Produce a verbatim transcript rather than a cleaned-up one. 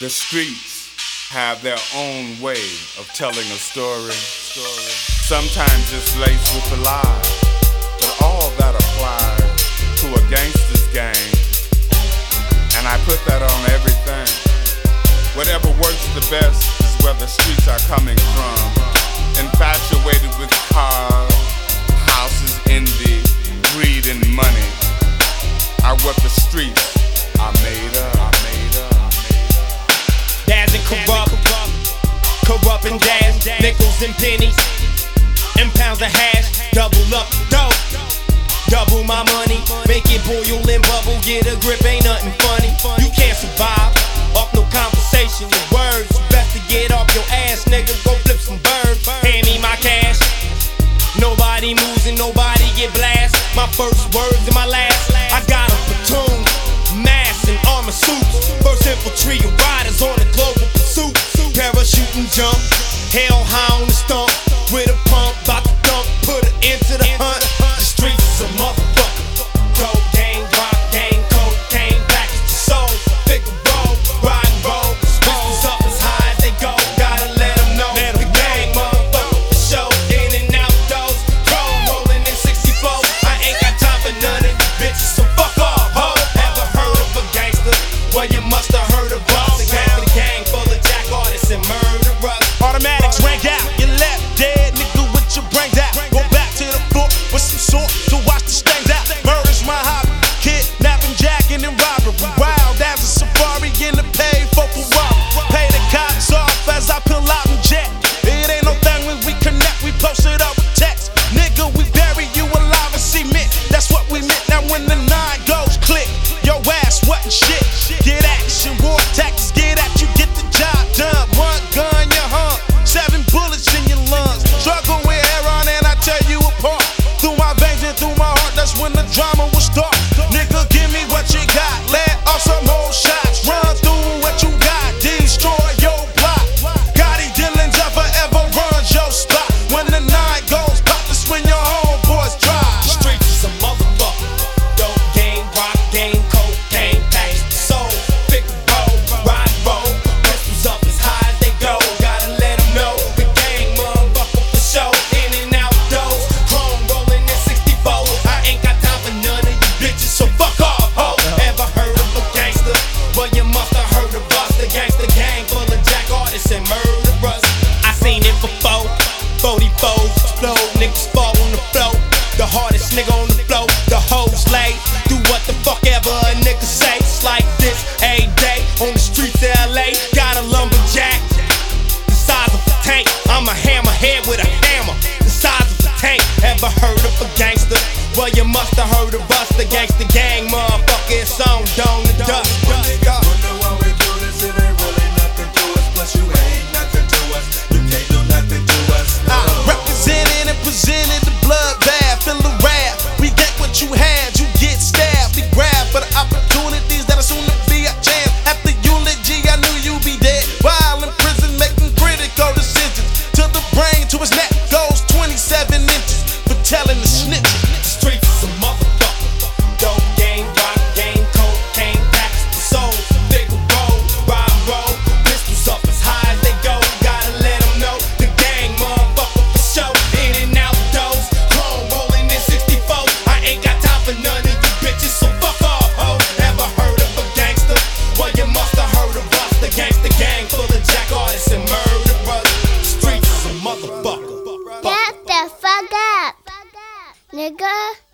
The streets have their own way of telling a story. Sometimes it's laced with a lie, but all that applies to a gangster's game. And I put that on everything. Whatever works the best is where the streets are coming from. Infatuated with cars, houses, envy, greed, and money are what the streets are made of. Dads and corrupt, corrupt and dash, nickels and pennies, and pounds of hash, double up dope, double my money, make it boil and bubble, get a grip, ain't nothing funny. You can't survive off no conversation with words, best to get off your ass, nigga, go flip some birds, hand me my cash. Nobody moves and nobody get blast, my first words and my last, I got a platoon, mask and armor suits, first infantry of riders on a global pursuit, parachute and jump, hellhound and stomp, with a pump, bout to dump, put it into the hunt, the streets is a motherfucker, dope gang, rock gang, cocaine, package the soul, pick a roll, ride and roll, pistols up as high as they go, gotta let them know, the gang motherfucker for show, in and out those, roll, rolling in sixty-four, I ain't got time for none of these bitches, so fuck off, ho. Ever heard of a gangster? Well, you must have heard of us. The gang, the gang full of jack artists and murderers. Automatics rang out, you left dead, nigga, with your brains out. Go back to the floor with some sort to watch the stains out. Murder's my hobby, kidnapping, jacking, and robbery. Wild as a safari in the pay for Ferrari. Pay the cops off as I pull out and jet. It ain't no thing when we connect, we post it up with text. Nigga, we bury you alive and cement. That's what we meant. Now when the nine goes click, your ass what and shit. Get action, war tactics, get at you, get the job done. One gun, you hung, seven bullets in your lungs. Struggle with air on and I tear you apart. Through my veins and through my heart, that's when the drama will start. Nigga, give me what you got, let off some whole shots. Run through what you got, destroy your block. Gotti Dillons up forever runs your spot. When the nine goes pop, that's when your homeboys drive. The streets is a motherfucker, dope game, rock game, cocaine, package the soul, pick a roll, ride and roll, pistols up as high as they go, gotta let them know, the gang motherfucker for show, in and out those, chrome rolling in sixty-four, I ain't got time for none of you bitches, so fuck off, ho. Ever heard of a gangster? Well, you must have heard of us, the gangster gang full of jack artists and murderers. I seen it before, forty-fours explode, niggas fall on the floor, the hardest nigga on the floor, the hoes lay, do what the fuck ever a nigga say. It's like this every day on the streets of L A. Got a lumberjack, the size of a tank. I'm a hammerhead with a hammer, the size of a tank. Ever heard of a gangster? Well, you must have heard of us, the gangster gang, motherfucker. It's on Dawn to Dust. Wonder why we do this, it ain't really nothing to us. Plus you ain't nothing to us, you can't do nothing to us, no. I represented and presented the bloodbath, feel the wrath. We get what you had, you get stabbed. We grab for the opportunities that are soon to be a chance. After eulogy, I knew you'd be dead. While in prison, making critical decisions. To the brain, to his neck goes twenty-seven inches for telling the snitch. The streets is a motherfucker. Dope game, rock game, cocaine, package the soul. Big roll, ride and roll, pistols up as high as they go. Gotta let them know, the gang motherfucker for show. In and out those, chrome rolling in sixty-four. I ain't got time for none of you bitches, so fuck off, ho. Ever heard of a gangster? Well, you must have heard of us, the gangster gang full of jack artists and murderers. The streets is a motherfucker. Shut the fuck up, nigga.